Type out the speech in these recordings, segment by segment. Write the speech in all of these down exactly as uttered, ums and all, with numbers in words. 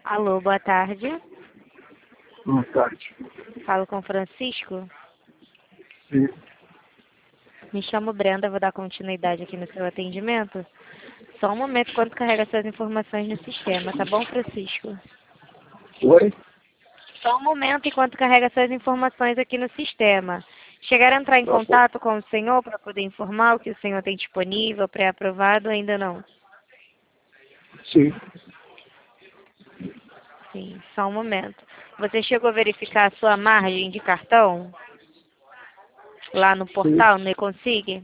Alô, boa tarde. Boa tarde. Falo com Francisco. Sim. Me chamo Brenda, vou dar continuidade aqui no seu atendimento. Só um momento enquanto carrega suas informações no sistema, tá bom, Francisco? Oi? Só um momento enquanto carrega suas informações aqui no sistema. Chegaram a entrar em Tá bom. contato com o senhor para poder informar o que o senhor tem disponível, pré-aprovado, ainda não? Sim. Sim, só um momento. Você chegou a verificar a sua margem de cartão? Lá no portal, no eConsig?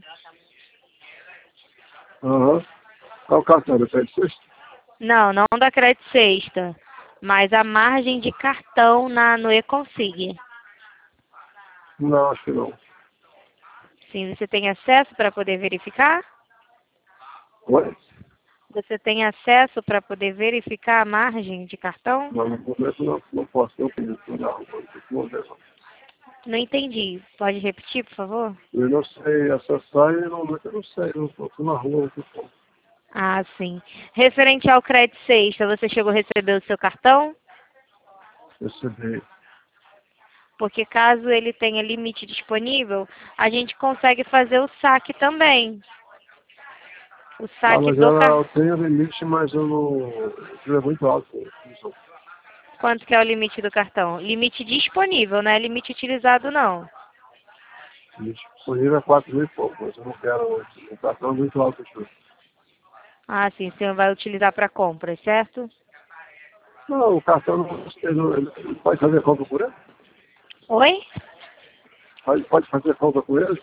Aham. Qual o cartão do Crédito Sexta? Não, não da Crédito Sexta, mas a margem de cartão na, no eConsig. Não, acho que não. Sim, você tem acesso para poder verificar? Oi? Você tem acesso para poder verificar a margem de cartão? Não, no momento não, não posso. Eu pedi para não. Não, não. Não entendi. Pode repetir, por favor? Eu não sei acessar e no momento eu não sei. Eu estou na rua. Eu tô... Ah, sim. Referente ao Crédito Sexta, você chegou a receber o seu cartão? Recebi. Porque caso ele tenha limite disponível, a gente consegue fazer o saque também. O Ah, saque mas do ela cartão. eu tenho limite, mas eu não... Ele é muito alto. Quanto que é o limite do cartão? Limite disponível, não é limite utilizado, não. O limite disponível é quatro mil e pouco, mas eu não quero... O cartão é muito alto. Aqui. Ah, sim, o senhor vai utilizar para compras, certo? Não, o cartão não... Ele, ele pode fazer compra por ele? Oi? Pode, pode fazer compra com ele?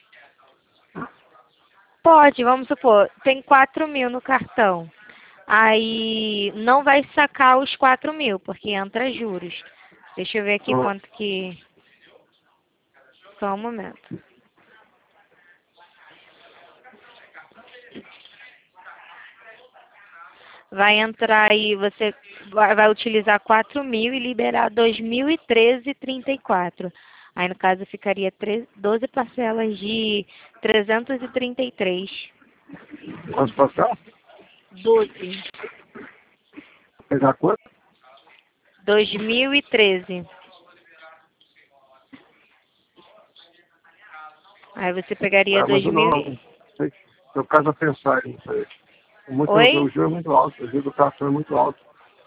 Pode, vamos supor, tem quatro mil no cartão. Aí não vai sacar os quatro mil, porque entra juros. Deixa eu ver aqui Ah, quanto que... Só um momento. Vai entrar aí, você vai vai utilizar quatro mil e liberar dois mil e treze e trinta e quatro. Aí no caso ficaria treze, doze parcelas de trezentos e trinta e três. posso passar? doze. Pegar quanto? dois mil e treze. Aí você pegaria Ah, mas dois eu mil. não sei. Eu caso a pensar nisso aí. Muito, o Oi? juro é muito alto, o juro do cartão é muito alto.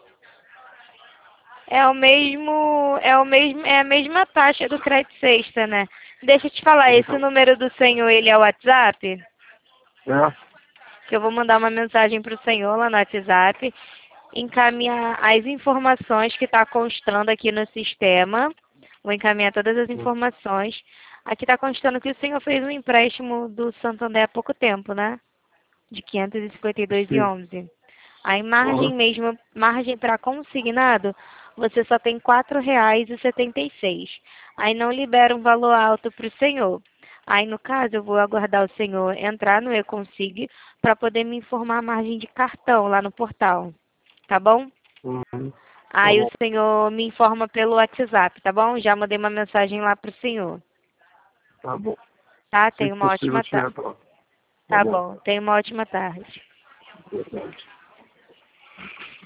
É o mesmo, é o mesmo, é a mesma taxa do crédito sexta, né? Deixa eu te falar, esse Então, número do senhor, ele é o WhatsApp? é, Que eu vou mandar uma mensagem para o senhor lá no WhatsApp, encaminhar as informações que está constando aqui no sistema. Vou encaminhar todas as informações. Aqui está constando que o senhor fez um empréstimo do Santander há pouco tempo, né? De quinhentos e cinquenta e dois e sim. onze. Aí margem Uhum. mesmo, margem para consignado, você só tem quatro reais e setenta e seis. Aí não libera um valor alto para o senhor. Aí no caso eu vou aguardar o senhor entrar no eConsig para poder me informar a margem de cartão lá no portal. Tá bom? Uhum. Tá Aí o bom. senhor me informa pelo WhatsApp, tá bom? Já mandei uma mensagem lá para o senhor. Tá bom. Tá? Se Tenha uma possível, ótima te tarde. entrar. Tá Tá bom. bom. Tenha uma ótima tarde. Verdade.